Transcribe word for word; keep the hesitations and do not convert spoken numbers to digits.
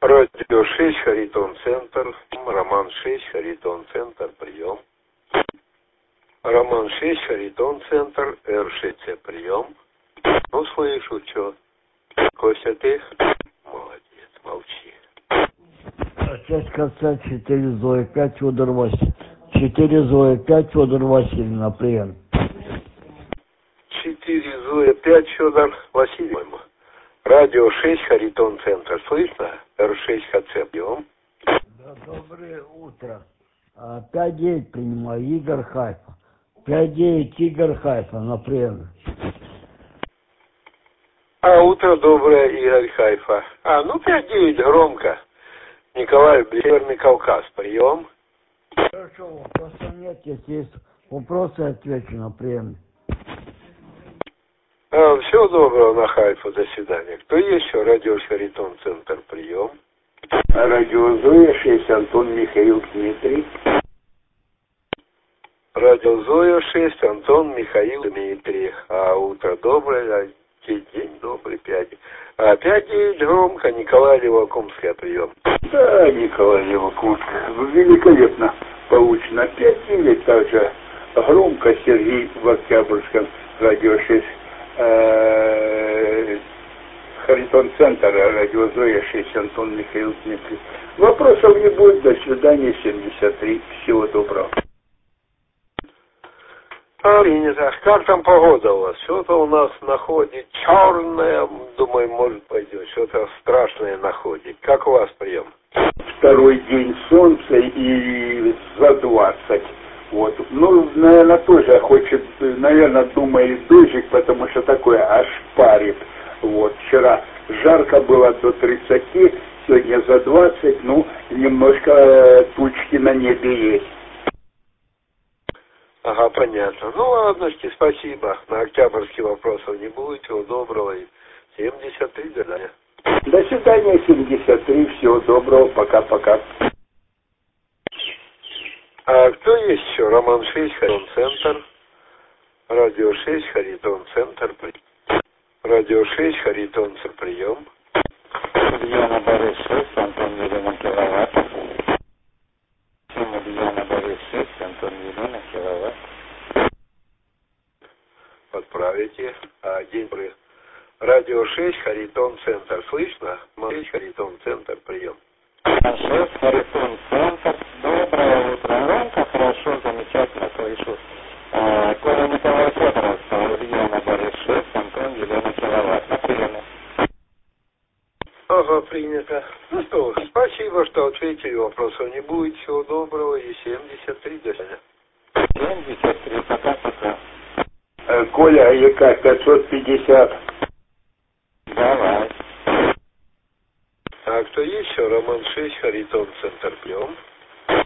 Радио шесть, Харитон Центр. Роман шесть, Харитон Центр, прием. Роман шесть, Харитон Центр, Р шесть, прием. Ну, слышу, что? Костя, ты? Молодец, молчи. Часть конца четыре Зоя, пять Федор Васильевна. четыре Зоя, пять Федор Васильевна, прием. четыре Зоя, пять Федор Васильевна. Радио шесть, Харитон Центр, слышно? Р шесть, ХЦ, прием. Да, доброе утро. пять девять принимаю, Игорь Хайфа. пять девять Игорь Хайфа, на прием. А, утро доброе, Игорь Хайфа. А, ну пять девять громко. Николай, Северный Кавказ, прием. Хорошо, вопросов нет, если есть вопросы, отвечу на прием. А, всего доброго на Хайфу, до свидания. Кто еще? Радио Харитон Центр, прием. Радио Зоя шесть, Антон Михаил Дмитрий. Радио Зоя шесть, Антон Михаил Дмитрий. А, утро доброе, а день добрый, пять. А, пять девять громко, Николай Левакумский, прием. Да, Николай Левакумский, великолепно получено. пять девять также громко, Сергей в Октябрьском, радио шесть. Харитон Центр, радио Зоя шесть, Антон Михаил Дмитрий. Вопросов не будет, до свидания, семьдесят три. Всего доброго. А, принято. Как там погода у вас? Что-то у нас находит черное, думаю, может пойдет. Что-то страшное находит. Как у вас прием? Второй день солнца и за двадцать. Вот. Ну, наверное, тоже хочет, наверное, думает дождик, потому что такое аж парит. Вот. Вчера жарко было до тридцати, сегодня за двадцать, ну, немножко тучки на небе есть. Ага, понятно. Ну, ладно, спасибо. На Октябрьский вопросов не будет. Всего доброго. И семьдесят три, до свидания. До свидания, семьдесят три. Всего доброго. Пока-пока. А кто есть еще? Роман шесть, Харитон Центр. Радио шесть, Харитон Центр. Радио шесть, Харитон Центр, прием. Ульяна Борис шесть, Антон Елена Киловатт. Ульяна Борис шесть, Антон Елена Киловатт. Отправите. А, день при... Радио шесть, Харитон Центр. Слышно? шесть, Харитон Центр, прием. шесть, Харитон Центр. Доброе утро. Громко, хорошо, замечательно слышу. А, Коля Николай Федоров, Ульяна Борис шесть, Антон Елена Киловатт. На приеме. Ага, принято. Ну что, спасибо, что ответили. Вопросов не будет. Всего доброго. И семьдесят три, до свидания. семьдесят три, пока-пока. Коля, АЕК пятьсот пятьдесят. Давай. А кто есть еще? Роман шесть, Харитон Центр, прием.